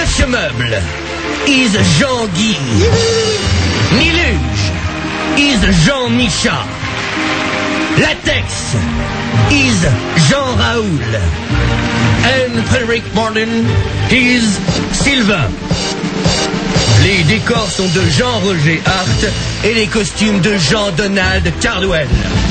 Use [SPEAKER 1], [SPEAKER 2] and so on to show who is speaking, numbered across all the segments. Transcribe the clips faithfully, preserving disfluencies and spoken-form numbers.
[SPEAKER 1] H-Meuble is Jean-Guy. Niluge is Jean-Micha. Latex is Jean-Raoul. And Frederick Martin is Sylvain. Les décors sont de Jean-Roger Hart et les costumes de Jean-Donald Cardwell.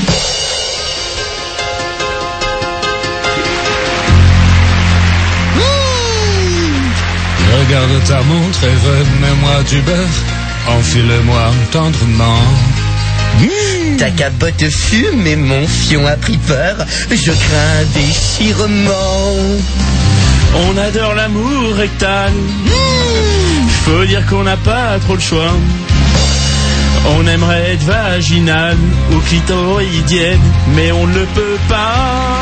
[SPEAKER 2] Regarde ta montre et remets-moi du beurre. Enfile-moi tendrement.
[SPEAKER 1] Mmh. Ta capote fume et mon fion a pris peur. Je crains un déchirement.
[SPEAKER 3] On adore l'amour rectal. Mmh. Faut dire qu'on n'a pas trop le choix. On aimerait être vaginal ou clitoridienne, mais on ne le peut pas.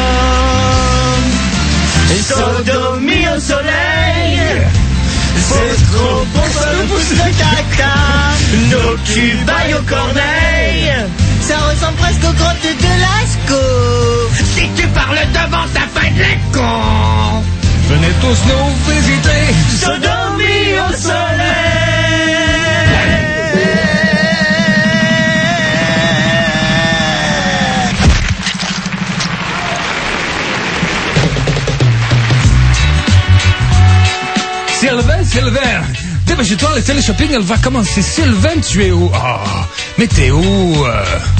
[SPEAKER 1] Sodomie au soleil, c'est trop bon, ça nous pousse le caca. Nos culs baillent au corneille, ça ressemble presque aux grottes de Lascaux. Si tu parles devant, ça fait des cons.
[SPEAKER 2] Venez tous nous visiter.
[SPEAKER 1] Sodomie au soleil.
[SPEAKER 2] Sylvain, Sylvain, dépêche-toi, le télé-shopping, elle va commencer. Sylvain, tu es où? Oh, mais t'es où? euh...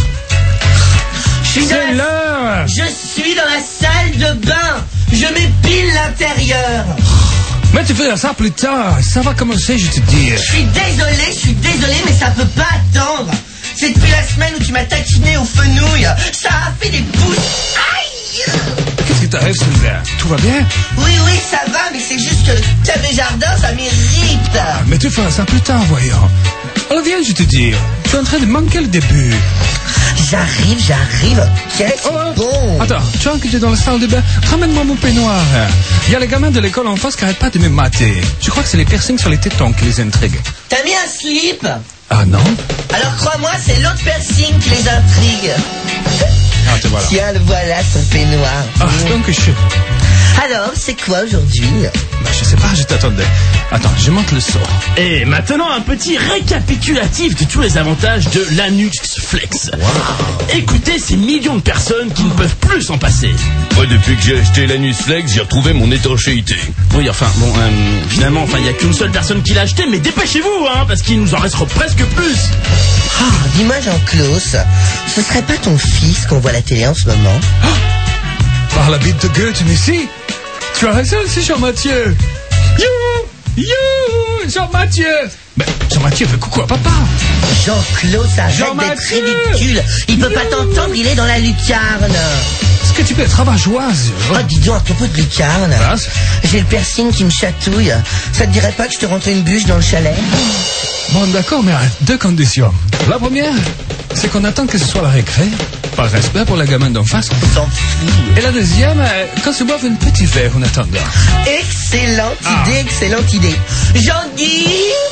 [SPEAKER 1] Je suis
[SPEAKER 2] C'est
[SPEAKER 1] dans la...
[SPEAKER 2] l'heure.
[SPEAKER 1] Je suis dans la salle de bain. Je m'épile l'intérieur.
[SPEAKER 2] Mais tu feras ça plus tard. Ça va commencer, je te dis.
[SPEAKER 1] Je suis désolé, je suis désolé, mais ça peut pas attendre. C'est depuis la semaine où tu m'as taquiné au fenouil. Ça a fait des pouces. Aïe!
[SPEAKER 2] Qu'est-ce qui t'arrive, Sylvain? Tout va bien?
[SPEAKER 1] Oui, oui, ça va, mais c'est juste que le thème des jardins, ça m'irrite.
[SPEAKER 2] Ah, mais tu feras ça plus tard, voyons. Alors viens, je te dis. Tu es en train de manquer le début.
[SPEAKER 1] J'arrive, j'arrive, ok, c'est
[SPEAKER 2] Oh,
[SPEAKER 1] bon.
[SPEAKER 2] Attends, tu vois que tu es dans la salle de bain. Ramène-moi mon peignoir. Il y a les gamins de l'école en face qui n'arrêtent pas de me mater. Je crois que c'est les piercings sur les tétons qui les intriguent.
[SPEAKER 1] T'as mis un slip?
[SPEAKER 2] Ah non?
[SPEAKER 1] Alors crois-moi, c'est l'autre piercing qui les intrigue.
[SPEAKER 2] Ah, te voilà.
[SPEAKER 1] Tiens, le voilà, son peignoir.
[SPEAKER 2] Ah, donc je...
[SPEAKER 1] Alors, c'est quoi aujourd'hui?
[SPEAKER 2] Bah, je sais pas, je t'attendais. Attends, je monte le son.
[SPEAKER 3] Et maintenant, un petit récapitulatif de tous les avantages de l'Anus Flex. Wow. Écoutez ces millions de personnes qui ne peuvent plus s'en passer.
[SPEAKER 4] Moi, depuis que j'ai acheté l'Anus Flex, j'ai retrouvé mon étanchéité.
[SPEAKER 3] Oui, enfin, bon, euh, finalement, enfin, il n'y a qu'une seule personne qui l'a acheté, mais dépêchez-vous, hein, parce qu'il nous en restera presque plus.
[SPEAKER 1] Ah, dis-moi, Jean-Claude, ce serait pas ton fils qu'on voit à la télé en ce moment?
[SPEAKER 2] Ah, par la bite de Goethe, mais si. Tu as raison, c'est Jean-Mathieu. You, you, Jean-Mathieu. Mais Jean-Mathieu fait coucou à papa.
[SPEAKER 1] Jean-Claude, ça arrête
[SPEAKER 2] Jean-Mathieu.
[SPEAKER 1] d'être ridicule. Il peut you. Pas t'entendre, il est dans la lucarne.
[SPEAKER 2] Est-ce que tu peux être rabat-joise?
[SPEAKER 1] Oh, dis donc, à propos de lucarne, j'ai le piercing qui me chatouille. Ça te dirait pas que je te rentre une bûche dans le chalet?
[SPEAKER 2] Bon, d'accord, mais à deux conditions. La première, c'est qu'on attend que ce soit la récré, par respect pour la gamine d'en face.
[SPEAKER 1] On s'en fout.
[SPEAKER 2] Et la deuxième, qu'on se boive un petit verre en attendant.
[SPEAKER 1] Excellente
[SPEAKER 2] ah.
[SPEAKER 1] idée, excellente idée. Jean-Guy,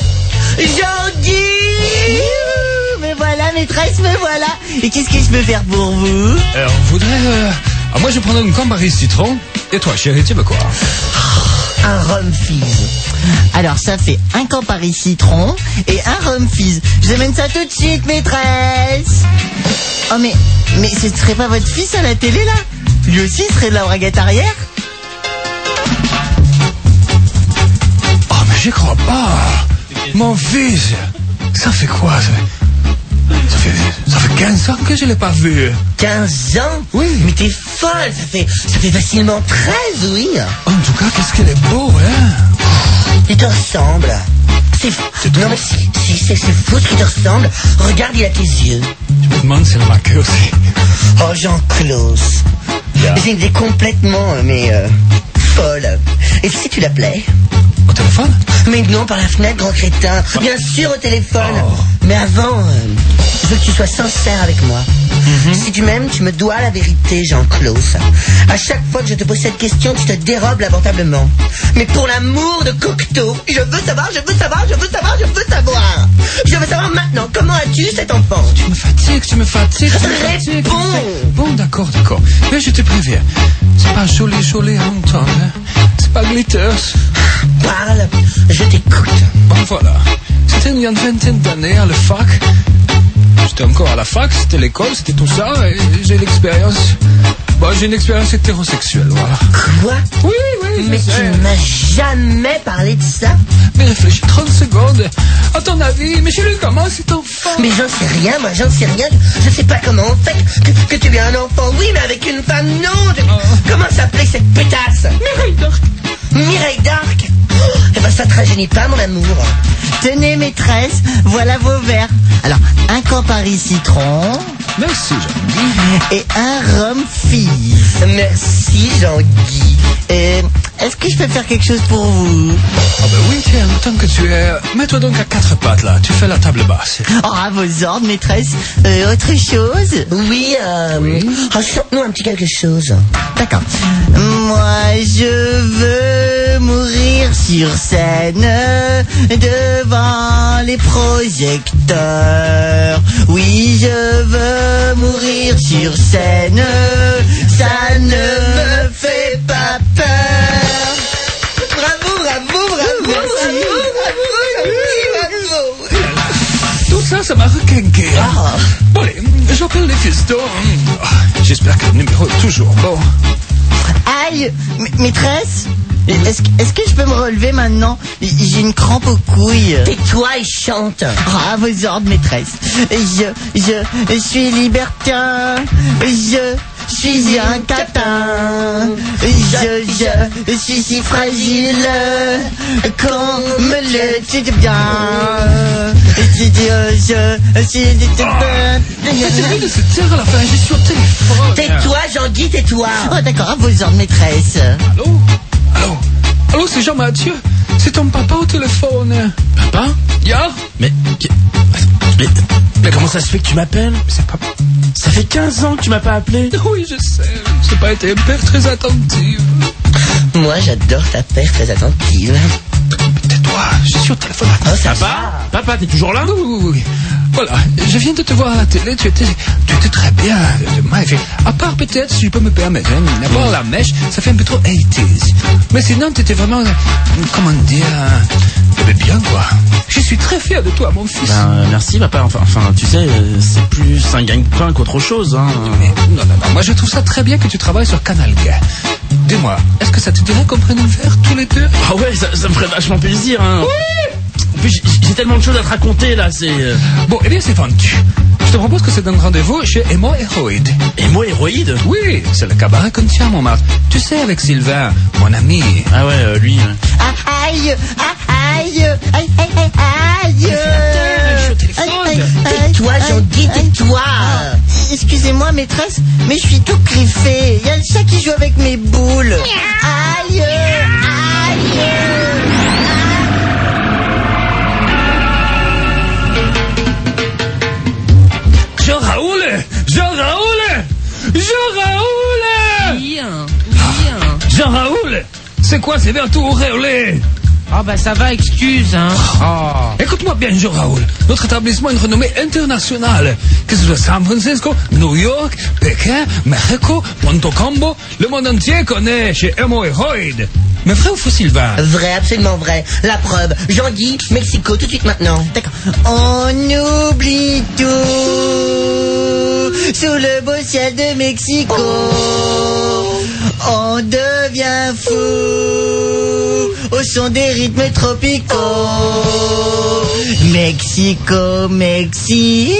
[SPEAKER 1] Jean-Guy, me voilà, maîtresse, me voilà. Et qu'est-ce que je peux faire pour vous?
[SPEAKER 2] Alors, on voudrait... Euh... Ah, moi, je prendrais une Campari citron. Et toi, chérie, tu veux quoi?
[SPEAKER 1] Un rhum fizz. Alors ça fait un Campari citron et un rhum fizz. Je demande ça tout de suite, maîtresse. Oh mais, mais ce serait pas votre fils à la télé là? Lui aussi serait de la braguette arrière?
[SPEAKER 2] Oh mais j'y crois pas. Mon fils, ça fait quoi ça? Ça fait, ça fait quinze ans que je l'ai pas vu.
[SPEAKER 1] quinze ans?
[SPEAKER 2] Oui.
[SPEAKER 1] Mais t'es folle, ça fait, ça fait facilement treize, oui.
[SPEAKER 2] En tout cas, qu'est-ce qu'elle est beau, hein?
[SPEAKER 1] Il te ressemble. C'est fou. Non mais si, si c'est, c'est fou ce qui te ressemble. Regarde, il a tes yeux.
[SPEAKER 2] Je me demande si elle m'a que aussi.
[SPEAKER 1] Oh Jean-Claude. Yeah. J'ai une idée complètement, mais euh, folle. Et si tu l'appelais?
[SPEAKER 2] Au téléphone?
[SPEAKER 1] Mais non, par la fenêtre, grand crétin. Bien sûr, au téléphone. Oh. Mais avant, euh, je veux que tu sois sincère avec moi. Mm-hmm. Si tu m'aimes, tu me dois la vérité, Jean-Claude. À chaque fois que je te pose cette question, tu te dérobes lamentablement. Mais pour l'amour de Cocteau, je veux savoir, je veux savoir, je veux savoir, je veux savoir. Je veux savoir maintenant, comment as-tu cet enfant?
[SPEAKER 2] Tu me fatigues, tu me fatigues, tu me fatigues.
[SPEAKER 1] Réponds.
[SPEAKER 2] Bon, d'accord, d'accord. Mais je te préviens, c'est pas joli, joli à entendre. Hein. C'est pas glitters.
[SPEAKER 1] parle, je t'écoute.
[SPEAKER 2] Bon, voilà. C'était il y a une vingtaine d'années à la fac. J'étais encore à la fac, c'était l'école, c'était tout ça, et j'ai l'expérience... Bon, j'ai une expérience hétérosexuelle, voilà.
[SPEAKER 1] Quoi?
[SPEAKER 2] Oui, oui,
[SPEAKER 1] Mais
[SPEAKER 2] je
[SPEAKER 1] tu
[SPEAKER 2] sais.
[SPEAKER 1] ne m'as jamais parlé de ça.
[SPEAKER 2] Mais réfléchis trente secondes. À ton avis, mais chez lui, comment cet enfant?
[SPEAKER 1] Mais j'en sais rien, moi j'en sais rien. Je sais pas comment on fait que, que tu aies un enfant. Oui, mais avec une femme, non. Je-
[SPEAKER 2] Oh.
[SPEAKER 1] Comment s'appelait cette pétasse?
[SPEAKER 2] Mireille d'Arc.
[SPEAKER 1] Mireille d'Arc. Oh, eh ben ça te rajeunit pas, mon amour.
[SPEAKER 5] Tenez, maîtresse, voilà vos verres. Alors, un Campari citron
[SPEAKER 2] Merci, Jean-Guy.
[SPEAKER 5] et un rhum fille.
[SPEAKER 1] Merci, Jean-Guy.
[SPEAKER 5] Euh, Est-ce que je peux faire quelque chose pour vous?
[SPEAKER 2] Ah ben oui, tiens, tant que tu es... Mets-toi donc à quatre pattes, là. Tu fais la table basse.
[SPEAKER 5] Oh, à vos ordres, maîtresse. Euh, autre chose?
[SPEAKER 1] Oui, euh... Oh, chante-nous un petit quelque chose.
[SPEAKER 5] D'accord. Moi, je veux mourir sur scène devant les projecteurs. Oui, je veux mourir sur scène. Ça ne me fait pas peur.
[SPEAKER 1] Bravo, bravo, bravo, bravo, bravo, Jean-Guy, bravo.
[SPEAKER 2] Tout ça, ça m'a requinqué.
[SPEAKER 1] Ah.
[SPEAKER 2] Bon, allez, j'appelle les fistons. Ah, j'espère que le numéro est toujours bon.
[SPEAKER 5] Aïe, ma- maîtresse, est-ce que, est-ce que je peux me relever maintenant? J'ai une crampe aux couilles.
[SPEAKER 1] Tais-toi et chante.
[SPEAKER 5] Ah, à vos ordres, maîtresse. Je, je, je suis libertin. Je suis un catin. Je, je, je suis si fragile qu'on me le tue bien. Je, je, je, je suis...
[SPEAKER 2] C'est mieux de se taire à la fin, je suis au téléphone.
[SPEAKER 1] Tais-toi, Jean-Guy, tais-toi.
[SPEAKER 5] Oh, d'accord, à vos ordres, maîtresse.
[SPEAKER 2] Allô? Allô? Allô, c'est Jean-Mathieu? C'est ton papa au téléphone.
[SPEAKER 3] Papa?
[SPEAKER 2] Ya?
[SPEAKER 3] Mais, mais, mais comment ça se fait que tu m'appelles?
[SPEAKER 2] C'est papa.
[SPEAKER 3] Ça fait quinze ans que tu m'as pas appelé.
[SPEAKER 2] Oui, je sais. J'ai pas été père très attentive.
[SPEAKER 1] Moi, j'adore ta père très attentive.
[SPEAKER 2] Tais-toi, je suis au téléphone.
[SPEAKER 1] Oh, ça
[SPEAKER 3] Papa? Papa, t'es toujours là?
[SPEAKER 2] Oui, oui, oui. Voilà, je viens de te voir à la télé, tu étais, tu étais très bien, magnifique. À part peut-être, si je peux me permettre, hein, à part la mèche, ça fait un peu trop eighties. Mais sinon, tu étais vraiment, euh, comment dire, euh, eh bien quoi. Je suis très fier de toi, mon fils.
[SPEAKER 3] Ben, euh, merci, papa. Enfin, enfin, tu sais, euh, c'est plus un gagne-pain qu'autre chose, hein.
[SPEAKER 2] Mais, non, non, non, moi je trouve ça très bien que tu travailles sur Canal Gay. Dis-moi, est-ce que ça te dirait qu'on prenne un verre tous les deux?
[SPEAKER 3] Ah ouais, ça, ça me ferait vachement plaisir, hein. Oui. En plus, j'ai- j'ai tellement de choses à te raconter, là, c'est... euh,
[SPEAKER 2] Bon, eh bien c'est vendu. Je te propose que c'est un rendez-vous chez Emo Héroïde.
[SPEAKER 3] Et moi, héroïde?
[SPEAKER 2] Oui, c'est le cabaret qu'on tient à Montmartre. Tu sais, avec Sylvain, mon ami.
[SPEAKER 3] Ah ouais, euh, lui... euh,
[SPEAKER 5] Ah, aïe, ah, aïe, aïe, aïe, aïe, aïe.
[SPEAKER 2] je suis au téléphone.
[SPEAKER 5] Aïe, aïe, aïe,
[SPEAKER 1] Tais-toi,
[SPEAKER 5] aïe,
[SPEAKER 1] Jean-Guy,
[SPEAKER 5] aïe.
[SPEAKER 1] tais-toi.
[SPEAKER 5] Ah, excusez-moi, maîtresse, mais je suis tout griffé. Il y a le chat qui joue avec mes boules. Aïe, aïe.
[SPEAKER 2] Jean-Raoul! Jean-Raoul! Jean-Raoul!
[SPEAKER 6] Bien, bien.
[SPEAKER 2] Jean-Raoul! C'est quoi ces verres tout auréolés?
[SPEAKER 6] Ah bah ça va, excuse, hein. Oh.
[SPEAKER 2] Écoute-moi bien, Jean-Raoul. Notre établissement a une renommée internationale. Que ce soit San Francisco, New York, Pékin, Mexico, Ponto Combo, le monde entier connaît chez Emo Héroïde. Mais vrai ou faux, Sylvain?
[SPEAKER 1] Vrai, absolument vrai. La preuve. Jean-Guy, Mexico, tout de suite maintenant.
[SPEAKER 5] D'accord. On oublie tout sous le beau ciel de Mexico. On devient fou au son des rythmes tropicaux. Mexico, Mexico.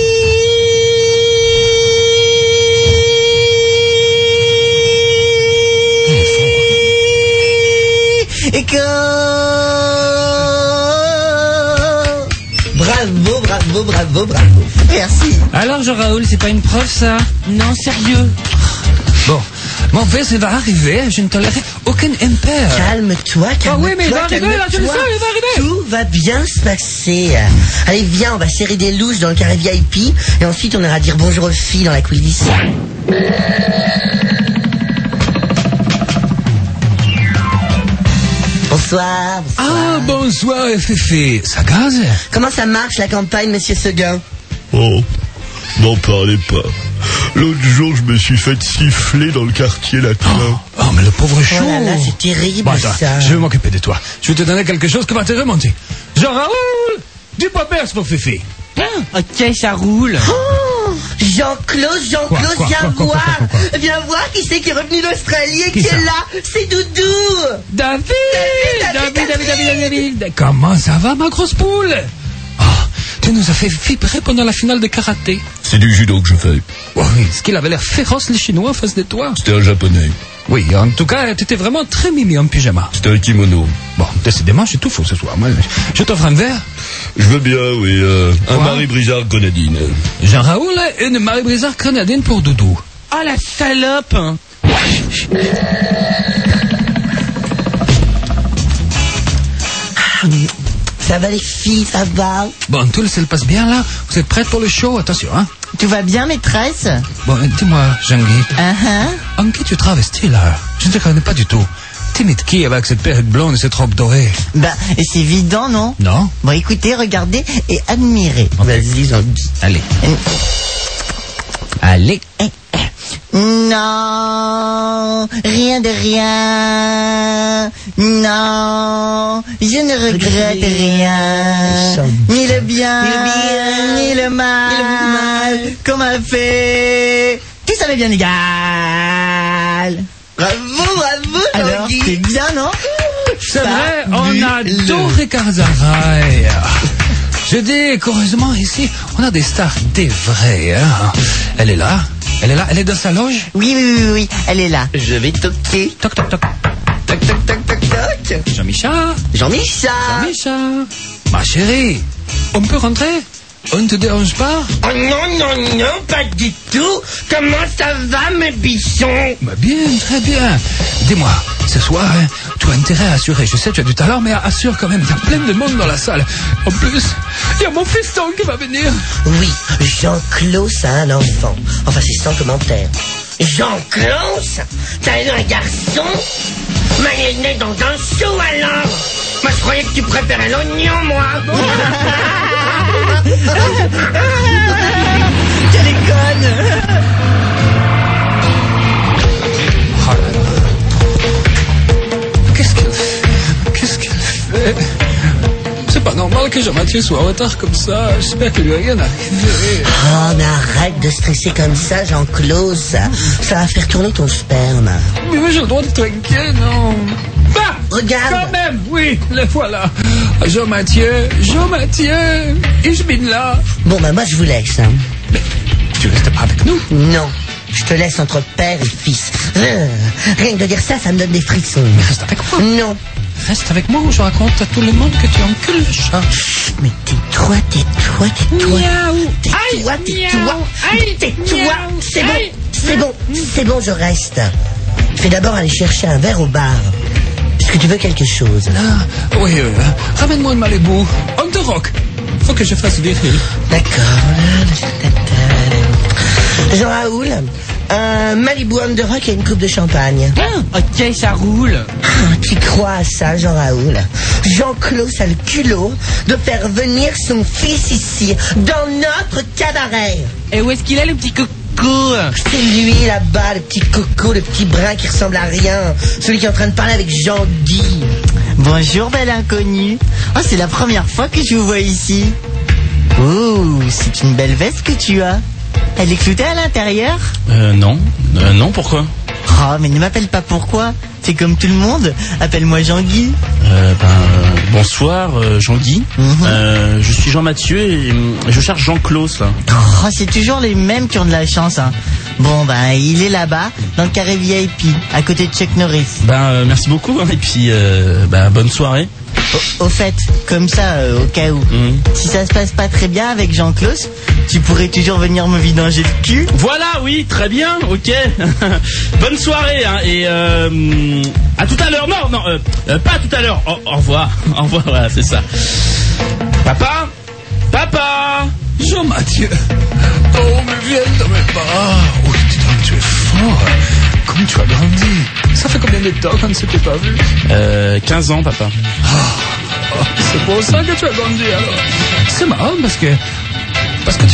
[SPEAKER 1] Bravo, bravo, bravo, bravo.
[SPEAKER 5] Merci.
[SPEAKER 6] Alors Jean-Raoul, c'est pas une preuve ça? Non, sérieux.
[SPEAKER 2] Bon, mon fils, il va arriver. Je ne tolérerai aucun impair.
[SPEAKER 1] Calme-toi, calme-toi.
[SPEAKER 2] Ah oui, mais il va arriver, là, je le
[SPEAKER 1] calme-toi.
[SPEAKER 2] sens, il va arriver.
[SPEAKER 1] Tout va bien se passer. Allez, viens, on va serrer des louches dans le carré V I P et ensuite on ira dire bonjour aux filles dans la coulisse. Bonsoir, bonsoir.
[SPEAKER 2] Ah, bonsoir, Fifi. Ça gaze?
[SPEAKER 1] Comment ça marche la campagne, monsieur Seguin?
[SPEAKER 4] Oh, n'en parlez pas. L'autre jour, je me suis fait siffler dans le quartier latin.
[SPEAKER 2] Oh, oh, mais le pauvre chou.
[SPEAKER 1] Oh là là, c'est terrible,
[SPEAKER 2] Bon, attends,
[SPEAKER 1] ça.
[SPEAKER 2] je vais m'occuper de toi. Je vais te donner quelque chose qui va te remonter. Jean-Raoul, du papers pour Fifi.
[SPEAKER 6] Ok, ça roule.
[SPEAKER 1] Oh, Jean-Claude,
[SPEAKER 2] Quoi,
[SPEAKER 1] Jean-Claude,
[SPEAKER 2] quoi,
[SPEAKER 1] viens
[SPEAKER 2] quoi, quoi,
[SPEAKER 1] voir.
[SPEAKER 2] quoi, quoi, quoi.
[SPEAKER 1] Viens voir qui c'est qui est revenu d'Australie et
[SPEAKER 2] Qui
[SPEAKER 1] qui
[SPEAKER 2] ça
[SPEAKER 1] est là. C'est Doudou.
[SPEAKER 2] David
[SPEAKER 1] David,
[SPEAKER 2] David, David,
[SPEAKER 1] David.
[SPEAKER 2] David, David. Comment ça va, ma grosse poule? Oh, tu nous as fait vibrer pendant la finale de karaté.
[SPEAKER 4] C'est du judo que je fais.
[SPEAKER 2] Oh, oui, ce qu'il avait l'air féroce, les Chinois, en face de toi.
[SPEAKER 4] C'était un japonais.
[SPEAKER 2] Oui, en tout cas, tu étais vraiment très mimi en pyjama.
[SPEAKER 4] C'était un kimono.
[SPEAKER 2] Bon, décidément, j'ai tout faux ce soir. Moi, je t'offre un verre.
[SPEAKER 4] Je veux bien, oui. Euh, un
[SPEAKER 2] Quoi?
[SPEAKER 4] Marie Brizard grenadine.
[SPEAKER 2] Jean-Raoul, une Marie Brizard grenadine pour Doudou.
[SPEAKER 6] Oh la salope.
[SPEAKER 1] Ça va les filles, ça va.
[SPEAKER 2] Bon, tout se passe bien là. Vous êtes prêtes pour le show? Attention, hein.
[SPEAKER 5] Tout va bien, maîtresse?
[SPEAKER 2] Bon, dis-moi, Jean-Guy,
[SPEAKER 5] Uh-huh.
[SPEAKER 2] en qui tu travestis là? Je ne te connais pas du tout. T'imites qui avec cette perruque blonde et cette robe dorée?
[SPEAKER 5] Bah, et c'est évident, non?
[SPEAKER 2] Non?
[SPEAKER 5] Bon, écoutez, regardez et admirez.
[SPEAKER 1] Vas-y, Jean-Guy.
[SPEAKER 2] Allez. Allez.
[SPEAKER 5] Non, rien de rien. Non, je ne regrette rien. Ni le bien,
[SPEAKER 1] Ni le bien,
[SPEAKER 5] ni le mal,
[SPEAKER 1] ni le mal.
[SPEAKER 5] qu'on m'a fait. Tout ça m'est bien égal.
[SPEAKER 1] Bravo, bravo,
[SPEAKER 5] Alors, c'est
[SPEAKER 1] Jean-Guy.
[SPEAKER 5] bien, non?
[SPEAKER 2] C'est vrai, on adore Carzaray. Je dis qu'heureusement ici, on a des stars des vrais. Hein. Elle est là, elle est là, elle est dans sa loge.
[SPEAKER 5] Oui, oui, oui, oui, elle est là.
[SPEAKER 1] Je vais toquer.
[SPEAKER 2] Toc, toc, toc.
[SPEAKER 1] Toc, toc, toc, toc, toc.
[SPEAKER 2] Jean-Michel,
[SPEAKER 1] Jean-Michel.
[SPEAKER 2] Jean-Michel. Ma chérie, on peut rentrer? On ne te dérange pas?
[SPEAKER 1] Oh non, non, non, pas du tout. Comment ça va, mes bichons?
[SPEAKER 2] Bah bien, très bien. Dis-moi, ce soir, hein, tu as intérêt à assurer. Je sais, tu as du talent, mais assure quand même. Il y a plein de monde dans la salle. En plus, il y a mon fiston qui va venir.
[SPEAKER 1] Oui, Jean-Claude a un enfant. Enfin, c'est sans commentaire. Jean-Claude, t'as eu un garçon? Mais il est né dans un chou alors. Moi, je croyais que tu préférais l'oignon, moi.
[SPEAKER 5] Quelle est conne!
[SPEAKER 2] Oh là là. Qu'est-ce qu'elle fait? Qu'est-ce qu'elle fait? C'est pas normal que Jean-Mathieu soit en retard comme ça. J'espère qu'il lui a rien arrivé.
[SPEAKER 1] Oh, mais arrête de stresser comme ça, Jean-Claude. Ça, ça va faire tourner ton sperme.
[SPEAKER 2] Mais moi, j'ai le droit d'être inquiet, non? Bah!
[SPEAKER 1] Regarde.
[SPEAKER 2] Quand même, oui, les voilà. Jean-Mathieu, Jean-Mathieu, ich bin là.
[SPEAKER 1] Bon, bah, moi, je vous laisse. Hein.
[SPEAKER 2] Mais tu restes pas avec nous?
[SPEAKER 1] Non, je te laisse entre père et fils. Euh, rien que de dire ça, ça me donne des frissons.
[SPEAKER 2] Mais reste avec moi.
[SPEAKER 1] Non.
[SPEAKER 2] Reste avec moi ou je raconte à tout le monde que tu encules le chat.
[SPEAKER 1] Chut, mais tais-toi, tais-toi, tais-toi. Tais-toi, tais-toi. Tais-toi. C'est bon, c'est bon, c'est bon, je reste. Je vais d'abord aller chercher un verre au bar. Est-ce que tu veux quelque chose?
[SPEAKER 2] Ah, oui, euh, ramène-moi une Malibu. On te rock. Faut que je fasse des films.
[SPEAKER 1] D'accord. Jean-Raoul, un Malibu on the rock et une coupe de champagne.
[SPEAKER 6] Ok, ça roule.
[SPEAKER 1] Ah, tu crois à ça, Jean-Raoul? Jean-Claude a le culot de faire venir son fils ici, dans notre cabaret.
[SPEAKER 6] Et où est-ce qu'il est, le petit coco?
[SPEAKER 1] C'est lui là-bas, le petit coco, le petit brin qui ressemble à rien. Celui qui est en train de parler avec Jean-Guy.
[SPEAKER 5] Bonjour, belle inconnue. Oh, c'est la première fois que je vous vois ici. Oh, c'est une belle veste que tu as. Elle est cloutée à l'intérieur?
[SPEAKER 3] Euh, non. Euh, non, pourquoi?
[SPEAKER 5] Oh, mais ne m'appelle pas pourquoi. C'est comme tout le monde. Appelle-moi Jean-Guy.
[SPEAKER 3] Euh, ben, euh, bonsoir, euh, Jean-Guy.
[SPEAKER 5] Mhm.
[SPEAKER 3] Euh, je suis Jean-Mathieu et euh, je cherche Jean-Claude, là.
[SPEAKER 5] Oh, c'est toujours les mêmes qui ont de la chance, hein. Bon, ben, il est là-bas, dans le carré V I P, à côté de Chuck Norris.
[SPEAKER 3] Ben, euh, merci beaucoup, hein, et puis, euh, ben, bonne soirée.
[SPEAKER 5] Au, au fait, comme ça, euh, au cas où,
[SPEAKER 3] Mhm.
[SPEAKER 5] si ça se passe pas très bien avec Jean-Claude, tu pourrais toujours venir me vidanger le cul.
[SPEAKER 3] Voilà, oui, très bien, ok. Bonne soirée, hein, et euh, à tout à l'heure. Non, non, euh, euh, pas à tout à l'heure. Au, au revoir, au revoir, voilà, c'est ça. Papa, papa.
[SPEAKER 2] Jean-Mathieu. Oh, mais viens dans mes bras. Oh, dis donc, tu es fort. Comment tu as grandi? Ça fait combien de temps qu'on ne s'était pas vu?
[SPEAKER 3] Euh, quinze ans, papa.
[SPEAKER 2] Oh, c'est pour ça que tu as grandi alors. C'est marrant parce que... Parce que tu fais,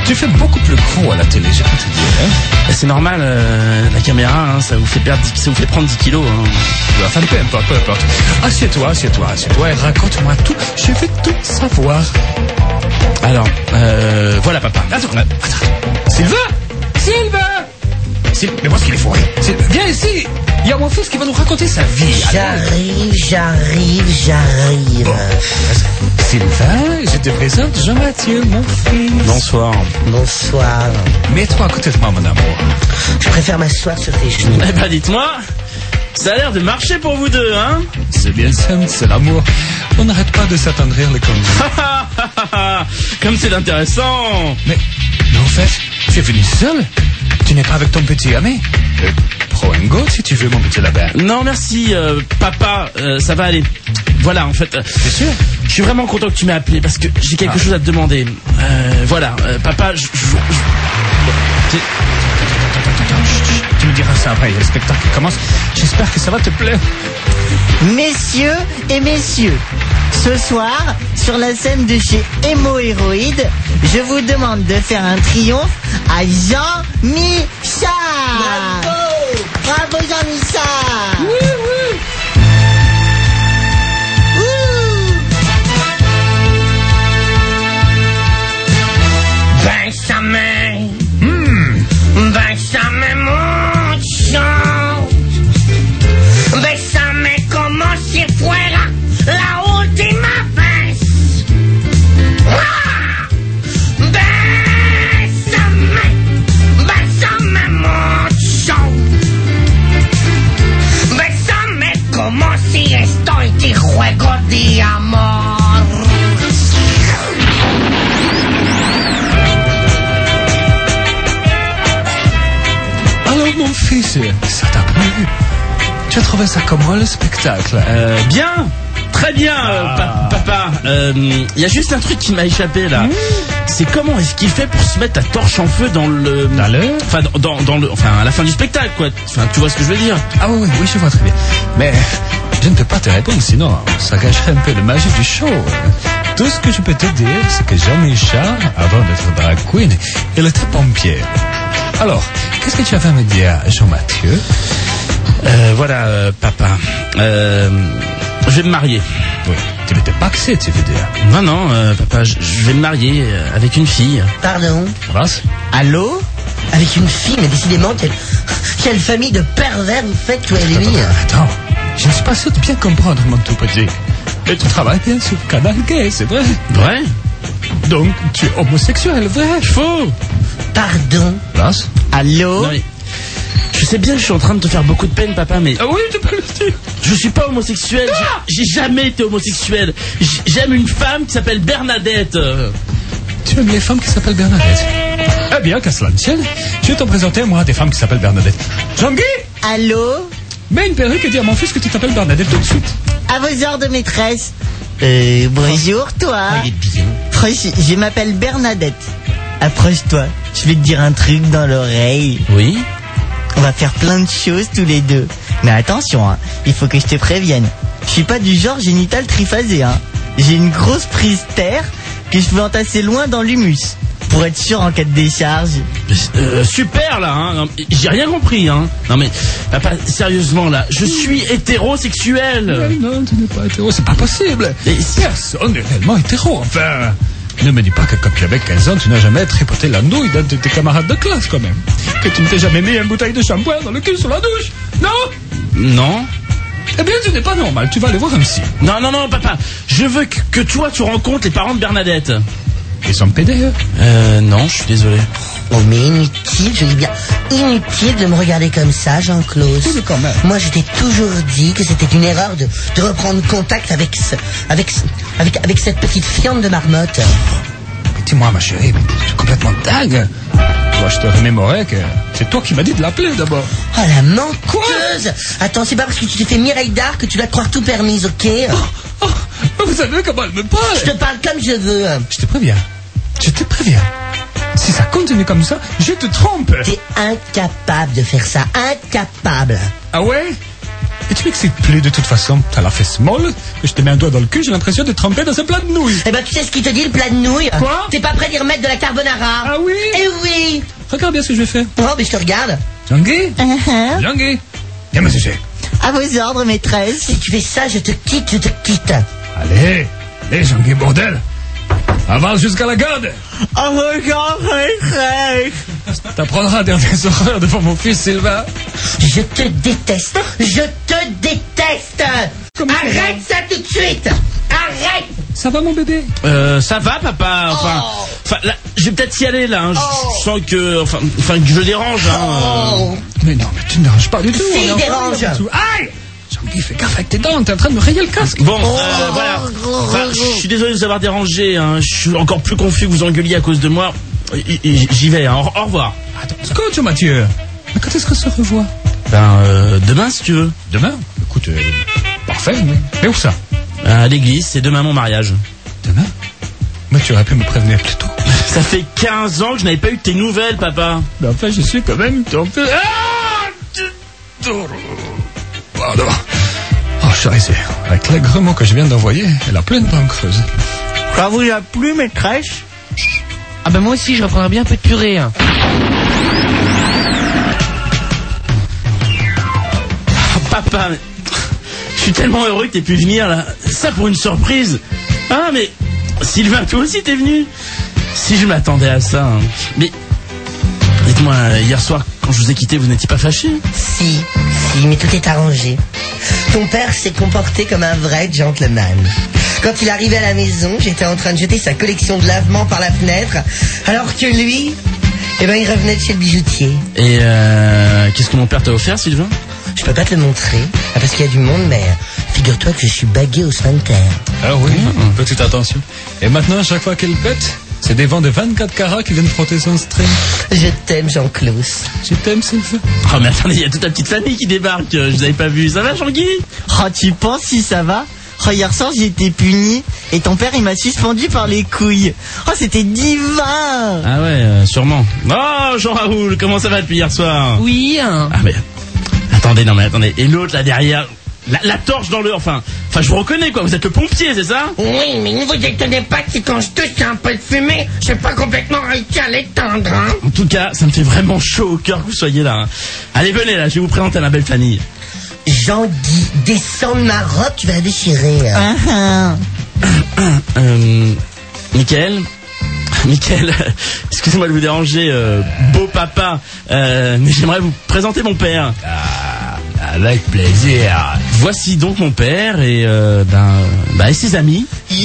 [SPEAKER 2] Tu fais beaucoup plus gros à la télé, je peux te dire. Hein.
[SPEAKER 3] C'est normal, euh, la caméra, hein, ça vous fait perdre, dix, ça vous fait prendre dix kilos. Hein.
[SPEAKER 2] Enfin, peu importe, peu importe. Assieds-toi, assieds-toi, assieds-toi et raconte-moi tout. Je veux tout savoir.
[SPEAKER 3] Alors, euh, voilà, papa.
[SPEAKER 2] Attends, attends. Sylvain Sylvain Sylvain, mais moi ce qu'il est fourré. Sylvain, viens ici. Il y a mon fils qui va nous raconter sa vie.
[SPEAKER 1] J'arrive, j'arrive, j'arrive.
[SPEAKER 2] Bon. Sylvain, je te présente Jean-Mathieu, mon fils.
[SPEAKER 3] Bonsoir.
[SPEAKER 1] Bonsoir.
[SPEAKER 2] Mets-toi à côté de moi, mon amour.
[SPEAKER 1] Je préfère m'asseoir sur tes genoux.
[SPEAKER 3] Eh ben, dites-moi, ça a l'air de marcher pour vous deux, hein?
[SPEAKER 2] C'est bien simple, c'est l'amour. On n'arrête pas de s'attendrir les conduits.
[SPEAKER 3] Comme c'est intéressant.
[SPEAKER 2] Mais, mais en fait, tu es venu seul? Tu n'es pas avec ton petit ami? euh, Prends un go si tu veux, mon petit lapin.
[SPEAKER 3] Non, merci, euh, papa, euh, ça va aller. Voilà, en fait, euh,
[SPEAKER 2] T'es sûr?
[SPEAKER 3] je suis vraiment content que tu m'aies appelé parce que j'ai quelque
[SPEAKER 2] Ah.
[SPEAKER 3] chose à te demander. Euh, voilà, euh, papa, je... je- je-
[SPEAKER 2] Tu... Attends, attends, attends, chut, chut. Tu me diras ça après, il y a le spectacle qui commence. J'espère que ça va te plaire.
[SPEAKER 5] Messieurs et messieurs, ce soir, sur la scène de chez Hémohéroïde, je vous demande de faire un triomphe à Jean-Michel.
[SPEAKER 1] Bravo.
[SPEAKER 5] Bravo Jean-Michel.
[SPEAKER 1] Oui, oui.
[SPEAKER 7] Bésame, bésame mucho, bésame como si fuera la última vez. ¡Ah! Bésame, bésame mucho, bésame como si estoy de juego de amor.
[SPEAKER 2] Alors, mon fils, ça t'a plu? Tu as trouvé ça comment, le spectacle?
[SPEAKER 3] Euh, bien, très bien, euh,
[SPEAKER 2] Ah.
[SPEAKER 3] pa- papa. Il y a juste un truc qui m'a échappé là. C'est comment est-ce qu'il fait pour se mettre la torche en feu dans le,
[SPEAKER 2] Dans le
[SPEAKER 3] enfin dans, dans, dans le, enfin à la fin du spectacle quoi. Enfin, tu vois ce que je veux dire?
[SPEAKER 2] Ah oui, oui, oui, je vois très bien. Mais je ne peux pas te répondre, sinon ça gâcherait un peu la magie du show. Tout ce que je peux te dire, c'est que Jean-Michel, avant d'être drag queen, il était pompier. Alors, qu'est-ce que tu avais à me dire, Jean-Mathieu?
[SPEAKER 3] Euh, voilà, euh, papa. Euh, je vais me marier.
[SPEAKER 2] Oui, tu m'étais paxé, tu veux dire.
[SPEAKER 3] Non, non, euh, papa, je, je vais me marier euh, avec une fille.
[SPEAKER 1] Pardon.
[SPEAKER 2] Grâce?
[SPEAKER 5] Allô?
[SPEAKER 1] Avec une fille, mais décidément, quelle, quelle famille de pervers vous faites, toi et lui.
[SPEAKER 2] Attends, je ne suis pas sûr de bien comprendre, mon tout petit. Et tu travailles bien sur Canal Gay, c'est vrai?
[SPEAKER 3] Vrai?
[SPEAKER 2] Donc, tu es homosexuel, vrai?
[SPEAKER 3] Faux.
[SPEAKER 1] Pardon.
[SPEAKER 2] Grâce?
[SPEAKER 5] Allô?
[SPEAKER 3] Non, mais je sais bien que je suis en train de te faire beaucoup de peine, papa, mais
[SPEAKER 2] Ah oui, tu peux le dire.
[SPEAKER 3] je suis pas homosexuel. J'ai j'ai jamais été homosexuel. J- J'aime une femme qui s'appelle Bernadette. Euh,
[SPEAKER 2] Tu aimes les femmes qui s'appellent Bernadette? Eh bien, qu'à cela ne tienne, je vais te présenter, moi, des femmes qui s'appellent Bernadette. Jean-Guy,
[SPEAKER 5] Allô?
[SPEAKER 2] mets une perruque et dis à mon fils que tu t'appelles Bernadette tout de suite.
[SPEAKER 5] À vos ordres, maîtresse. Euh, bonjour, toi.
[SPEAKER 1] Il est bien.
[SPEAKER 5] Approche, je m'appelle Bernadette. Approche-toi, je vais te dire un truc dans l'oreille.
[SPEAKER 3] Oui.
[SPEAKER 5] On va faire plein de choses tous les deux. Mais attention, hein, il faut que je te prévienne. Je suis pas du genre génital triphasé, hein. J'ai une grosse prise terre que je peux entasser loin dans l'humus. Pour être sûr en cas de décharge.
[SPEAKER 3] Euh, super là, hein. Non, j'ai rien compris, hein. Non mais, papa, sérieusement là, je suis hétérosexuel.
[SPEAKER 2] Non, tu n'es pas hétéro, c'est pas possible.
[SPEAKER 3] Et-
[SPEAKER 2] Personne n'est réellement hétéro, enfin. Ne me dis pas que quand tu avais quinze ans, tu n'as jamais tripoté la nouille d'un de tes camarades de classe, quand même. Que tu ne t'es jamais mis une bouteille de shampoing dans le cul sur la douche. Non?
[SPEAKER 3] Non.
[SPEAKER 2] Eh bien, tu n'es pas normal, tu vas aller voir un psy.
[SPEAKER 3] Non, non, non, papa. Je veux que, que toi tu rencontres les parents de Bernadette.
[SPEAKER 2] Ils sont pédés, eux.
[SPEAKER 3] Euh, non, je suis désolé.
[SPEAKER 1] Oh, mais inutile, je dis bien, inutile de me regarder comme ça, Jean-Claude.
[SPEAKER 2] Oui, mais quand même.
[SPEAKER 1] Moi, je t'ai toujours dit que c'était une erreur de, de reprendre contact avec, ce, avec, ce- avec, avec cette petite fiente de marmotte.
[SPEAKER 2] Mais dis-moi, ma chérie, mais tu es complètement dingue. Moi, je te remémorais que c'est toi qui m'as dit de l'appeler d'abord.
[SPEAKER 1] Oh, la menteuse! Attends, c'est pas parce que tu t'es fait Mireille d'Arc que tu dois te croire tout permise, ok?
[SPEAKER 2] Oh, vous savez comment elle me parle?
[SPEAKER 1] Je te parle comme je veux.
[SPEAKER 2] Je te préviens. Je te préviens. Si ça continue comme ça, je te trompe.
[SPEAKER 1] T'es incapable de faire ça, incapable.
[SPEAKER 2] Ah ouais? Et tu m'excites plus de toute façon. T'as la fesse molle, je te mets un doigt dans le cul, j'ai l'impression de tremper dans un plat de nouilles.
[SPEAKER 1] Eh ben, tu sais ce qu'il te dit, le plat de nouilles?
[SPEAKER 2] Quoi?
[SPEAKER 1] T'es pas prêt d'y remettre de la carbonara?
[SPEAKER 2] Ah oui?
[SPEAKER 1] Eh oui.
[SPEAKER 2] Regarde bien ce que je vais faire.
[SPEAKER 1] Oh, mais je te regarde.
[SPEAKER 2] Jean-Guy?
[SPEAKER 5] Uh-huh.
[SPEAKER 2] Jean-Guy? Viens me sucer.
[SPEAKER 5] À vos ordres, maîtresse.
[SPEAKER 1] Si tu fais ça, je te quitte, je te quitte.
[SPEAKER 2] Allez, allez Jean-Guy, bordel. Avance jusqu'à la garde.
[SPEAKER 5] À vos ordres, maîtresse.
[SPEAKER 2] T'apprendras à dire des horreurs devant mon fils Sylvain.
[SPEAKER 1] Je te déteste. Je te déteste.
[SPEAKER 2] Comment ça
[SPEAKER 1] Arrête ça tout de suite. Arrête.
[SPEAKER 2] Ça va mon bébé?
[SPEAKER 3] Euh, ça va, papa. Enfin,
[SPEAKER 1] Oh.
[SPEAKER 3] enfin, là, je vais peut-être y aller là. hein. Je-
[SPEAKER 1] Oh.
[SPEAKER 3] Je sens que, enfin, enfin, que je dérange. Hein.
[SPEAKER 1] Oh.
[SPEAKER 2] Mais non, mais tu ne déranges pas du tout.
[SPEAKER 1] Si,
[SPEAKER 2] on est
[SPEAKER 1] il
[SPEAKER 2] en
[SPEAKER 1] dérange.
[SPEAKER 2] famille, tout. Aïe! Jean-Guy, fais gaffe avec tes dents, t'es en train de me rayer le casque.
[SPEAKER 3] Bon, euh, voilà. Enfin, je suis désolé de vous avoir dérangé. Hein. Je suis encore plus confus que vous engueuliez à cause de moi. Y- y- J'y vais. Hein. Au, au revoir.
[SPEAKER 2] Attends, scotch, Mathieu. Mais quand est-ce qu'on se revoit?
[SPEAKER 3] Ben, euh, demain, si tu veux.
[SPEAKER 2] Demain? Écoute, euh, parfait, mais, mais où ça?
[SPEAKER 3] À l'église, c'est demain mon mariage.
[SPEAKER 2] Demain? Mais tu aurais pu me prévenir plus tôt.
[SPEAKER 3] Ça fait quinze ans que je n'avais pas eu de tes nouvelles, papa.
[SPEAKER 2] Mais enfin, je suis quand même tombé. Ah! Pardon. Oh, chérie, avec l'aigrement que je viens d'envoyer, elle a plein de dents creuses.
[SPEAKER 5] Ça vous a plu, maîtresse?
[SPEAKER 6] Ah ben moi aussi, je reprendrais bien un peu de purée. Hein.
[SPEAKER 3] Oh, papa, mais... je suis tellement heureux que t'aies pu venir là. Ça pour une surprise. Ah, mais Sylvain, toi aussi t'es venu. Si je m'attendais à ça. Hein. Mais dites-moi, hier soir, quand je vous ai quitté, vous n'étiez pas fâché?
[SPEAKER 1] Si, si, mais tout est arrangé. Ton père s'est comporté comme un vrai gentleman. Quand il arrivait à la maison, j'étais en train de jeter sa collection de lavements par la fenêtre, alors que lui, eh ben, il revenait de chez le bijoutier.
[SPEAKER 3] Et euh, qu'est-ce que mon père t'a offert, Sylvain?
[SPEAKER 1] Je peux pas te le montrer, ah, parce qu'il y a du monde, mais figure-toi que je suis bagué au sphincter.
[SPEAKER 2] Ah oui, mmh. Petite attention. Et maintenant, à chaque fois qu'elle pète, c'est des vents de vingt-quatre carats qui viennent frotter son string.
[SPEAKER 1] Je t'aime, Jean-Claus.
[SPEAKER 2] Je t'aime, Sylvain.
[SPEAKER 3] Oh mais attendez, il y a toute la petite famille qui débarque. Je vous avais pas vu. Ça va, Jean-Guy?
[SPEAKER 5] Oh, tu penses si ça va? Oh, hier soir, j'ai été puni et ton père, il m'a suspendu par les couilles. Oh, c'était divin.
[SPEAKER 3] Ah ouais, euh, sûrement. Oh, Jean-Raoul, comment ça va depuis hier soir?
[SPEAKER 6] Oui. Hein.
[SPEAKER 3] Ah mais attendez, non mais attendez. Et l'autre là derrière, la, la torche dans le, enfin, enfin, je vous reconnais quoi. Vous êtes le pompier, c'est ça?
[SPEAKER 7] Oui, mais ne vous étonnez pas si quand je touche un peu de fumée, je n'ai pas complètement réussi à l'éteindre, hein.
[SPEAKER 3] En tout cas, ça me fait vraiment chaud au cœur que vous soyez là. hein. Allez, venez là, je vais vous présenter ma belle famille.
[SPEAKER 1] Jean-Guy, descends de ma robe, tu vas la déchirer. hein.
[SPEAKER 5] Ah, ah.
[SPEAKER 3] Euh, Mickaël Mickaël, excusez-moi de vous déranger, euh, beau papa, euh, mais j'aimerais vous présenter mon père.
[SPEAKER 2] Avec plaisir.
[SPEAKER 3] Voici donc mon père et, euh, ben, bah, et ses amis.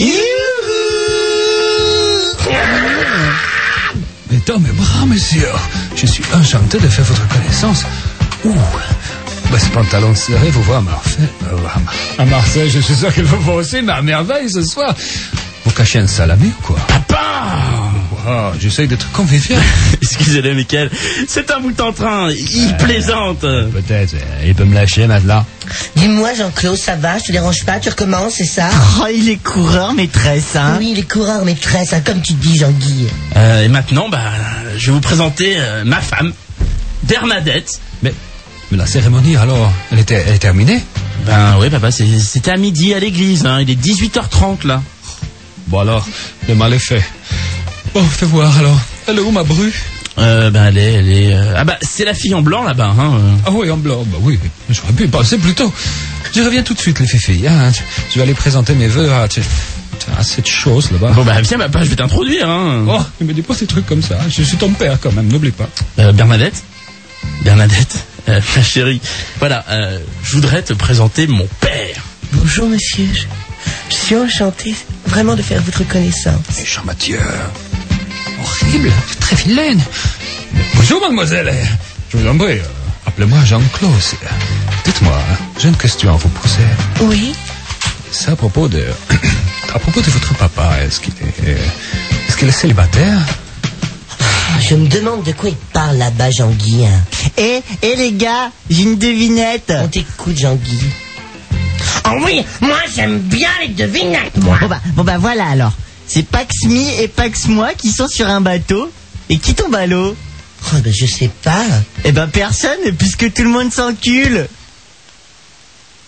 [SPEAKER 2] Mais dans mes bras, monsieur. Je suis enchanté de faire votre connaissance. Ouh. Bah, ce pantalon serré vous voit à Marseille. Euh, à Marseille, je suis sûr qu'il vous voit aussi, mais à merveille ce soir. Vous cachez un salami ou quoi?
[SPEAKER 3] Papa!
[SPEAKER 2] Wow, j'essaye d'être convivial.
[SPEAKER 3] Excusez-le, Mickaël, c'est un bout en train, il plaisante.
[SPEAKER 2] Peut-être, euh, il peut me lâcher maintenant.
[SPEAKER 1] Dis-moi, Jean-Claude, ça va? Je te dérange pas? Tu recommences, c'est ça?
[SPEAKER 5] Oh, il est coureur, maîtresse, hein.
[SPEAKER 1] Oui, les coureurs maîtresse, hein, comme tu dis, Jean-Guy.
[SPEAKER 3] Euh, et maintenant, bah, je vais vous présenter euh, ma femme, Bernadette.
[SPEAKER 2] Mais, mais la cérémonie, alors, elle était, elle est terminée?
[SPEAKER 3] Ben oui, papa, c'est- c'était à midi à l'église, hein, il est dix-huit heures trente là.
[SPEAKER 2] Bon alors, le mal est fait. Bon, fais voir alors. Elle est où ma bru?
[SPEAKER 3] Euh, ben elle est, elle est... euh, Ah bah, c'est la fille en blanc là-bas, hein. euh.
[SPEAKER 2] Ah oui, en blanc, bah oui, j'aurais pu y passer plus tôt. Je reviens tout de suite, les filles. Hein. Je vais aller présenter mes vœux à, à cette chose là-bas.
[SPEAKER 3] Bon bah viens papa, je vais t'introduire, hein.
[SPEAKER 2] Oh, ne me dis pas ces trucs comme ça. Je suis ton père quand même, n'oublie pas.
[SPEAKER 3] Euh, Bernadette Bernadette, euh, ma chérie, voilà, euh, je voudrais te présenter mon père.
[SPEAKER 1] Bonjour, monsieur. Je, je suis enchanté vraiment de faire votre connaissance.
[SPEAKER 2] Mais Jean-Mathieu, horrible, très vilaine. Bonjour, mademoiselle. Je vous en prie, euh, appelez-moi Jean-Claude. Dites-moi, hein, j'ai une question à vous poser.
[SPEAKER 1] Oui?
[SPEAKER 2] C'est à propos de... à propos de votre papa. Est-ce qu'il est... Est-ce qu'il est célibataire?
[SPEAKER 1] Je me demande de quoi il parle là-bas, Jean-Guy. hein.
[SPEAKER 5] Eh, eh les gars, j'ai une devinette.
[SPEAKER 1] On t'écoute, Jean-Guy.
[SPEAKER 7] Oh oui, moi j'aime bien les devinettes, moi.
[SPEAKER 5] Bon bah, bon bah voilà alors. C'est Paxmi et Paxmoi qui sont sur un bateau. Et qui tombe à l'eau?
[SPEAKER 1] Oh, ben, je sais pas.
[SPEAKER 5] Eh ben personne, puisque tout le monde s'encule.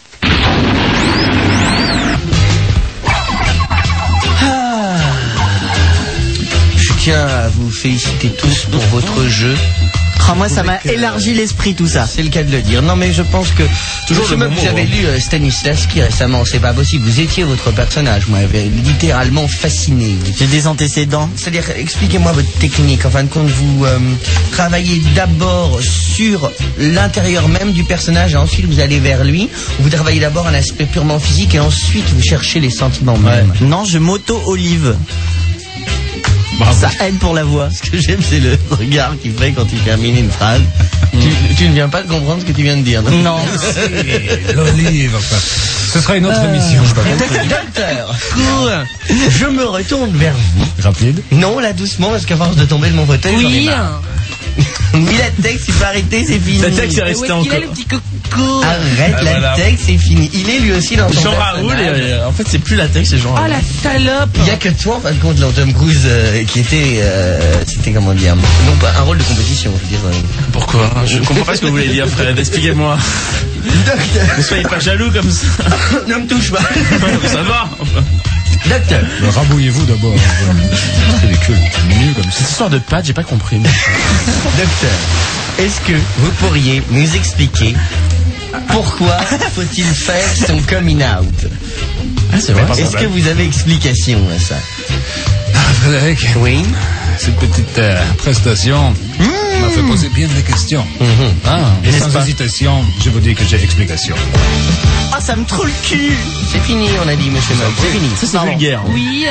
[SPEAKER 8] tiens à vous féliciter tous pour votre jeu.
[SPEAKER 5] Oh, moi, ça m'a élargi l'esprit, tout ça.
[SPEAKER 8] C'est le cas de le dire. Non, mais je pense que...
[SPEAKER 3] Toujours le bon mot,
[SPEAKER 8] J'avais
[SPEAKER 3] hein.
[SPEAKER 8] lu euh, Stanislavski récemment, c'est pas possible. Vous étiez votre personnage, vous m'avez littéralement fasciné.
[SPEAKER 5] J'ai des antécédents.
[SPEAKER 8] C'est-à-dire, expliquez-moi votre technique. En fin de compte, vous euh, travaillez d'abord sur l'intérieur même du personnage et ensuite vous allez vers lui. Vous travaillez d'abord un aspect purement physique et ensuite vous cherchez les sentiments même.
[SPEAKER 5] Non, je m'auto-olive.
[SPEAKER 3] Bravo.
[SPEAKER 5] Ça aide pour la voix.
[SPEAKER 8] Ce que j'aime, c'est le regard qu'il fait quand il termine une phrase. Tu, tu ne viens pas de comprendre ce que tu viens de dire, non?
[SPEAKER 5] Non.
[SPEAKER 2] L'olive, enfin. Ce sera une autre émission, je sais pas.
[SPEAKER 8] Docteur, cours. Je me retourne vers vous.
[SPEAKER 2] Rapide.
[SPEAKER 8] Non, là, doucement, parce qu'à force de tomber de mon fauteuil, j'en ai
[SPEAKER 6] Oui.
[SPEAKER 8] marre. Oui, la texte, il faut arrêter, c'est fini.
[SPEAKER 3] La texte est restée
[SPEAKER 6] Où est-ce qu'il
[SPEAKER 3] encore.
[SPEAKER 6] est, le petit coco?
[SPEAKER 8] Arrête,
[SPEAKER 3] Ah,
[SPEAKER 8] la
[SPEAKER 3] voilà.
[SPEAKER 8] texte, c'est fini. Il est lui aussi dans son
[SPEAKER 3] Jean Raoul,
[SPEAKER 8] personnage.
[SPEAKER 3] et, euh, en fait, c'est plus la texte, c'est Jean
[SPEAKER 6] Oh
[SPEAKER 3] Raoul.
[SPEAKER 6] la salope.
[SPEAKER 8] Il n'y a que toi, en fin de compte, dans Tom Cruise, euh, qui était, euh, c'était comment dire, non pas un rôle de compétition, je veux dire. euh.
[SPEAKER 3] Pourquoi? Je comprends pas ce que vous voulez dire, Fred. Expliquez-moi. Ne soyez pas jaloux comme ça.
[SPEAKER 8] Ne me touche pas.
[SPEAKER 3] Ça va.
[SPEAKER 8] Docteur,
[SPEAKER 2] Mais rabouillez-vous d'abord. C'est ridicule. Nul comme ça.
[SPEAKER 3] Cette histoire de pâte, j'ai pas compris.
[SPEAKER 8] docteur, est-ce que vous pourriez nous expliquer pourquoi faut-il faire son coming out?
[SPEAKER 3] Ah, c'est vrai.
[SPEAKER 8] Est-ce que vous avez explication à ça?
[SPEAKER 2] Ah, Frédéric,
[SPEAKER 8] Oui.
[SPEAKER 2] cette petite euh, prestation m'a fait poser bien des questions. Ah, et
[SPEAKER 8] N'est-ce
[SPEAKER 2] sans
[SPEAKER 8] pas?
[SPEAKER 2] hésitation, je vous dis que j'ai explication.
[SPEAKER 5] Ah, ça me trouve le cul.
[SPEAKER 8] C'est fini, on a dit, monsieur Mock, c'est fini.
[SPEAKER 3] Ça, c'est vulgaire.
[SPEAKER 6] Oui.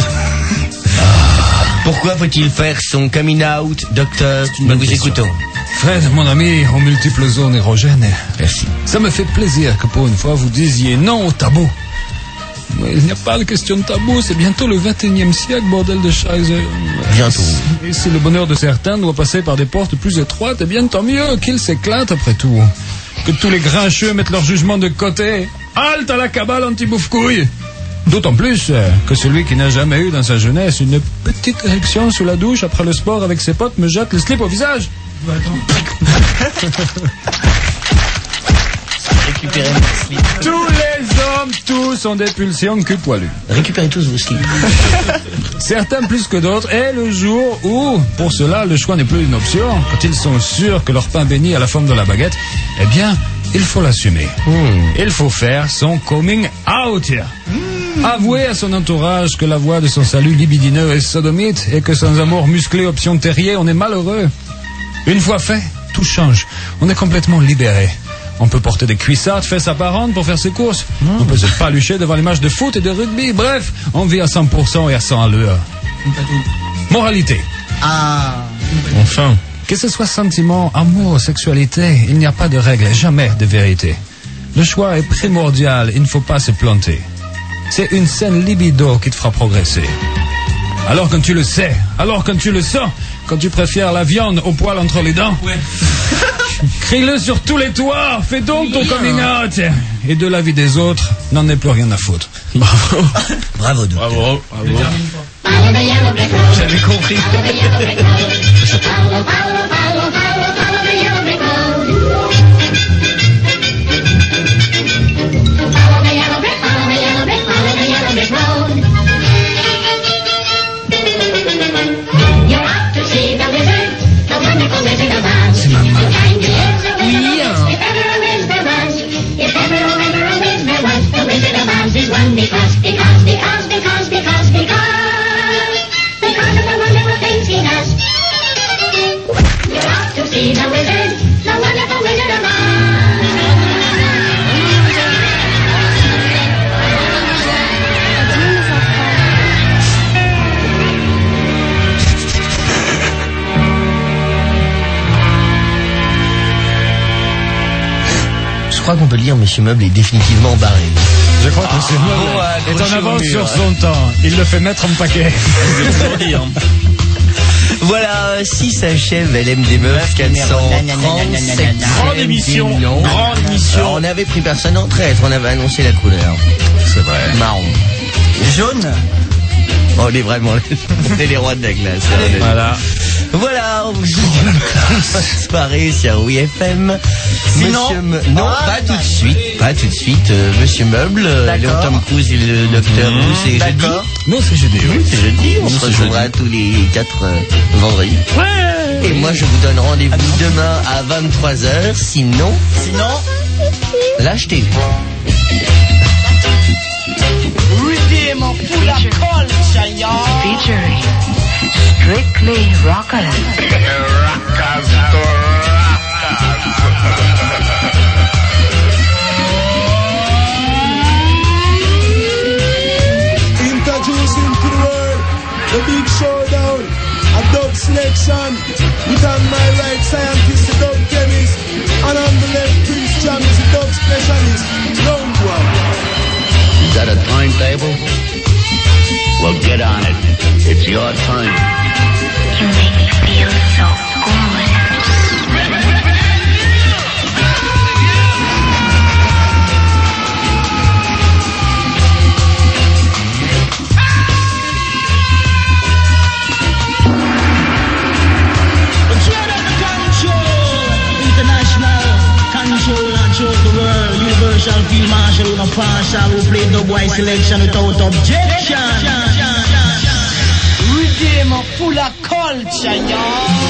[SPEAKER 8] Pourquoi faut-il faire son coming out, docteur? Nous vous écoutons.
[SPEAKER 2] Fred, mon ami, aux multiples zones érogènes,
[SPEAKER 8] Merci.
[SPEAKER 2] ça me fait plaisir que pour une fois vous disiez non au tabou. Mais il n'y a pas de question de tabou, c'est bientôt le vingt et unième siècle, bordel de Scheiße.
[SPEAKER 8] Bientôt.
[SPEAKER 2] Et si le bonheur de certains doit passer par des portes plus étroites, eh bien tant mieux, qu'ils s'éclatent après tout. Que tous les grincheux mettent leur jugement de côté. Halte à la cabale anti-bouffe-couille. D'autant plus euh, que celui qui n'a jamais eu dans sa jeunesse une petite érection sous la douche après le sport avec ses potes me jette le slip au visage.
[SPEAKER 8] Récupérez vos slips.
[SPEAKER 2] Tous les hommes, tous ont des pulsions cul poilu.
[SPEAKER 8] Récupérez tous vos slips.
[SPEAKER 2] Certains plus que d'autres, et le jour où, pour cela, le choix n'est plus une option, quand ils sont sûrs que leur pain béni a la forme de la baguette, eh bien, il faut l'assumer. Il faut faire son coming out. Avouer à son entourage que la voie de son salut libidineux est sodomite et que sans amour musclé option terrier, on est malheureux. Une fois fait, tout change. On est complètement libéré. On peut porter des cuissardes, fesses apparentes pour faire ses courses. On peut se palucher devant les matchs de foot et de rugby. Bref, on vit à cent pour cent et à cent à l'heure. Moralité.
[SPEAKER 5] Ah.
[SPEAKER 3] Enfin.
[SPEAKER 2] Que ce soit sentiment, amour, sexualité, il n'y a pas de règle, jamais de vérité. Le choix est primordial, il ne faut pas se planter. C'est une saine libido qui te fera progresser. Alors quand tu le sais, alors quand tu le sens, quand tu préfères la viande au poil entre les dents, crie-le sur tous les toits, fais donc ton coming out. Et de la vie des autres, n'en ai plus rien à foutre.
[SPEAKER 3] Bravo.
[SPEAKER 8] Bravo, docteur.
[SPEAKER 3] Bravo. Bravo.
[SPEAKER 8] J'avais compris.
[SPEAKER 2] C'est ma main.
[SPEAKER 9] Because, because, because, because, because, because, because of the wonderful things he does. You're off to see the wizard, the wonderful Wizard of
[SPEAKER 8] Je crois qu'on peut le dire, Monsieur Meuble est définitivement barré.
[SPEAKER 2] Je crois que c'est
[SPEAKER 8] oh,
[SPEAKER 2] est en avance sur son temps. Il le fait mettre en paquet.
[SPEAKER 8] Voilà, si s'achève L M D Meuf quatre cent trente-sept.
[SPEAKER 3] Grande émission. Grande émission.
[SPEAKER 8] Alors, on avait pris personne en traître, on avait annoncé la couleur.
[SPEAKER 2] C'est vrai.
[SPEAKER 8] Marron.
[SPEAKER 5] Jaune.
[SPEAKER 8] On est vraiment on est les rois de la glace.
[SPEAKER 3] Voilà.
[SPEAKER 8] Voilà, on vous souhaite une bonne soirée sur W F M.
[SPEAKER 5] Sinon,
[SPEAKER 8] Monsieur Me... Non,
[SPEAKER 5] ah,
[SPEAKER 8] pas tout de suite, pas tout de suite. Euh, Monsieur Meuble, euh, le Tom Cruise et le Docteur Who, c'est jeudi.
[SPEAKER 5] D'accord.
[SPEAKER 2] Non, c'est jeudi.
[SPEAKER 8] Oui, c'est jeudi. On
[SPEAKER 2] Non,
[SPEAKER 8] se
[SPEAKER 2] c'est
[SPEAKER 8] retrouvera
[SPEAKER 2] jeudi.
[SPEAKER 8] tous les quatre euh, vendredis.
[SPEAKER 3] Ouais.
[SPEAKER 8] Et moi, je vous donne rendez-vous demain à vingt-trois heures. Sinon,
[SPEAKER 5] Sinon,
[SPEAKER 8] l'achetez.
[SPEAKER 5] Redeem full of culture, y'all.
[SPEAKER 10] Featuring Strictly Rockers.
[SPEAKER 11] Introducing to the world the big showdown, a dub selection. With on my right scientist, the dub chemist, and on the left Prince James, the dub specialist. Round one.
[SPEAKER 12] Is that a timetable? Well, get on it. It's your time.
[SPEAKER 10] You make me feel so good.
[SPEAKER 13] Universal Field Marshal with a partial who played the boy selection without objection. Redeem full of culture, y'all.